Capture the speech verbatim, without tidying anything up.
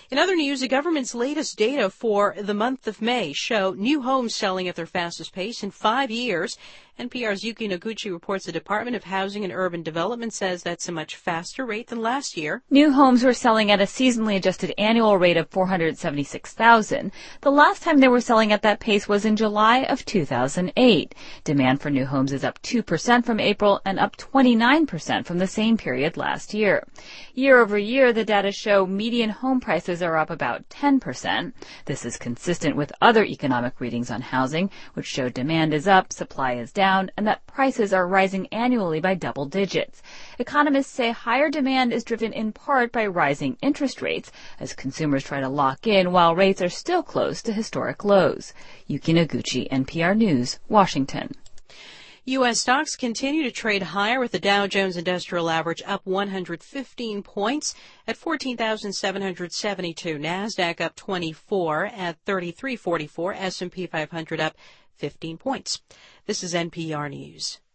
In other news, the government's latest data for the month of May show new homes selling at their fastest pace in five years. N P R's Yuki Noguchi reports the Department of Housing and Urban Development says that's a much faster rate than last year. New homes were selling at a seasonally adjusted annual rate of four hundred seventy-six thousand. The last time they were selling at that pace was in July of two thousand eight. Demand for new homes is up two percent from April and up twenty-nine percent from the same period last year. Year over year, the data show median home prices are up about ten percent. This is consistent with other economic readings on housing, which show demand is up, supply is down, and that prices are rising annually by double digits. Economists say higher demand is driven in part by rising interest rates as consumers try to lock in while rates are still close to historic lows. Yuki Noguchi, N P R News, Washington. U S stocks continue to trade higher with the Dow Jones Industrial Average up one hundred fifteen points at fourteen thousand seven hundred seventy-two. NASDAQ up twenty-four at thirty-three forty-four. S and P five hundred up fifteen points. This is N P R News.